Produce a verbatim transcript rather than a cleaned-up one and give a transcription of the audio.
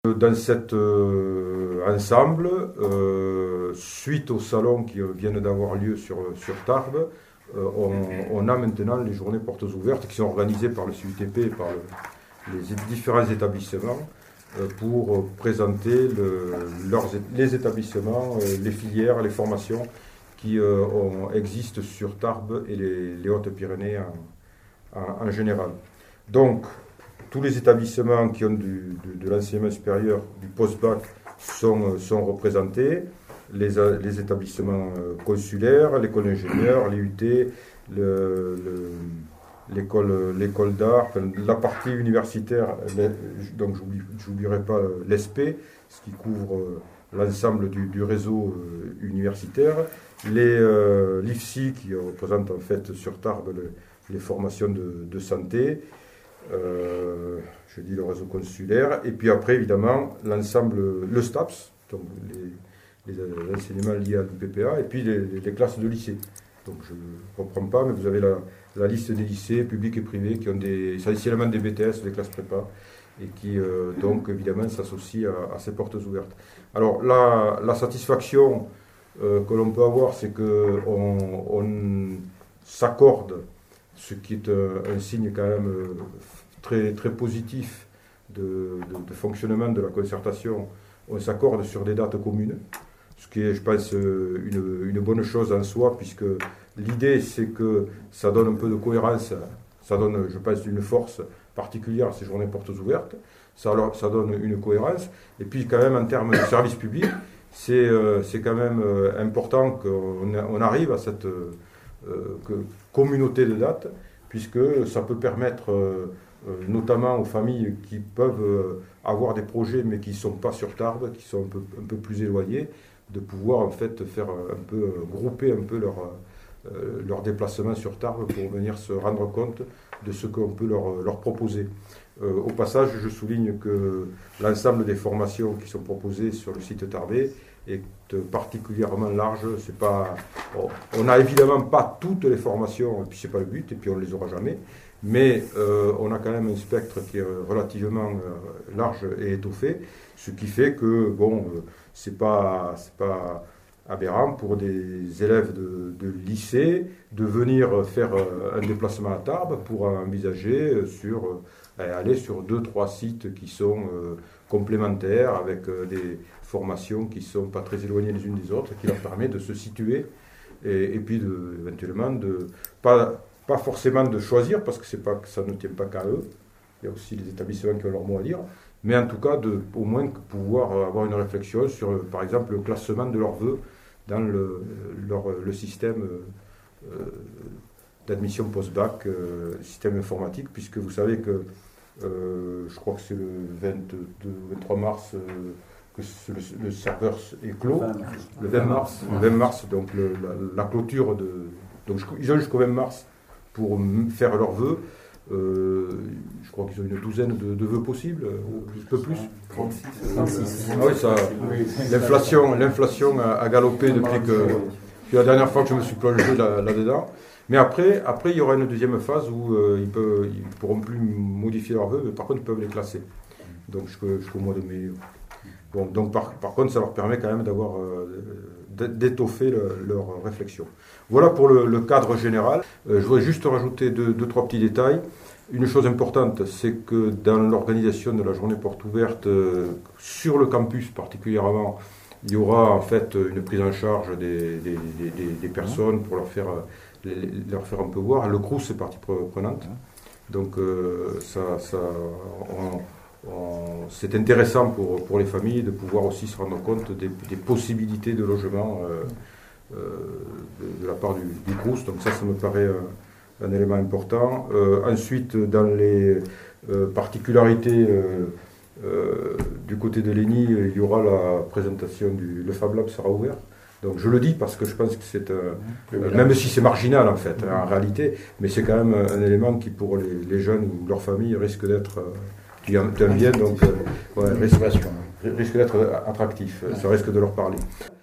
Dans cet euh, ensemble, euh, suite aux salons qui viennent d'avoir lieu sur, sur Tarbes, euh, on, on a maintenant les journées portes ouvertes qui sont organisées par le C U T P et par le, les différents établissements euh, pour présenter le, leurs, les établissements, euh, les filières, les formations qui euh, ont, existent sur Tarbes et les, les Hautes-Pyrénées en, en, en général. Donc, tous les établissements qui ont du, de, de l'enseignement supérieur, du post-bac, sont, sont représentés. Les, les établissements consulaires, l'école d'ingénieurs, l'I U T, l'école d'art, enfin, la partie universitaire, les, donc j'oublierai pas l'E S P, ce qui couvre l'ensemble du, du réseau universitaire, les euh, l'I F S I qui représente en fait sur Tarbes le, les formations de, de santé, Euh, je dis le réseau consulaire, et puis après évidemment l'ensemble, le STAPS, donc les, les enseignements liés à l'U P P A, et puis les, les classes de lycée. Donc je ne reprends pas, mais vous avez la, la liste des lycées publics et privés qui ont des, essentiellement des B T S, des classes prépa, et qui euh, donc évidemment s'associent à, à ces portes ouvertes. Alors la, la satisfaction euh, que l'on peut avoir, c'est qu'on on s'accorde, ce qui est un, un signe quand même très, très positif de, de, de fonctionnement de la concertation. On s'accorde sur des dates communes, ce qui est, je pense, une, une bonne chose en soi, puisque l'idée, c'est que ça donne un peu de cohérence, ça donne, je pense, une force particulière à ces journées portes ouvertes, ça, ça donne une cohérence, et puis quand même en termes de service public, c'est c'est quand même important qu'on on arrive à cette euh, que, communauté de dates, puisque ça peut permettre euh, notamment aux familles qui peuvent euh, avoir des projets mais qui ne sont pas sur Tarbes, qui sont un peu, un peu plus éloignés, de pouvoir en fait faire un peu, euh, grouper un peu leur, euh, leur déplacement sur Tarbes pour venir se rendre compte de ce qu'on peut leur, leur proposer. Euh, au passage, je souligne que l'ensemble des formations qui sont proposées sur le site tarbais est particulièrement large. C'est pas, bon, on n'a évidemment pas toutes les formations, et puis c'est pas le but, et puis on ne les aura jamais, mais euh, on a quand même un spectre qui est relativement euh, large et étoffé, ce qui fait que bon, euh, c'est pas, c'est pas aberrant pour des élèves de, de lycée de venir faire euh, un déplacement à Tarbes pour envisager sur euh, aller sur deux, trois sites qui sont euh, complémentaires avec euh, des formations qui ne sont pas très éloignées les unes des autres, qui leur permet de se situer et, et puis de, éventuellement de pas, pas forcément de choisir, parce que, c'est pas, que ça ne tient pas qu'à eux, il y a aussi les établissements qui ont leur mot à dire, mais en tout cas de, au moins pouvoir avoir une réflexion sur par exemple le classement de leurs vœux dans le, leur, le système euh, d'admission post-bac, euh, système informatique, puisque vous savez que euh, je crois que c'est le vingt-deux, vingt-trois mars euh, que le, le serveur est clos, le vingt mars, le vingt mars, donc le, la, la clôture de, donc ils ont jusqu'au vingt mars pour faire leurs vœux. Euh, je crois qu'ils ont une douzaine de, de vœux possibles, un peu plus. trente-six. Ah oui, ça, l'inflation, l'inflation a, a galopé depuis que, depuis la dernière fois que je me suis plongé là, là-dedans. Mais après, après, il y aura une deuxième phase où euh, ils ne pourront plus modifier leurs vœux, mais par contre, ils peuvent les classer. Donc jusqu'au, jusqu'au mois de mai. Bon, donc par, par contre, ça leur permet quand même d'avoir, euh, d'étoffer le, leur réflexion. Voilà pour le, le cadre général. Euh, je voudrais juste rajouter deux, deux, trois petits détails. Une chose importante, c'est que dans l'organisation de la journée porte ouverte, euh, sur le campus particulièrement, il y aura en fait une prise en charge des, des, des, des personnes pour leur faire, les, leur faire un peu voir. Le C R O U S est partie prenante. Donc euh, ça, ça, on, on, c'est intéressant pour, pour les familles de pouvoir aussi se rendre compte des, des possibilités de logement euh, euh, de, de la part du, du C R O U S. Donc ça, ça me paraît un, un élément important. Euh, ensuite, dans les euh, particularités euh, euh, du côté de l'E N I, il y aura la présentation du... Le Fab Lab sera ouvert. Donc je le dis parce que je pense que c'est un... Euh, même si c'est marginal en fait, hein, en réalité, mais c'est quand même un, un élément qui pour les, les jeunes ou leur famille risque d'être... Euh, qui en viennent, donc euh, ouais, risque, risque d'être attractif, ça risque de leur parler.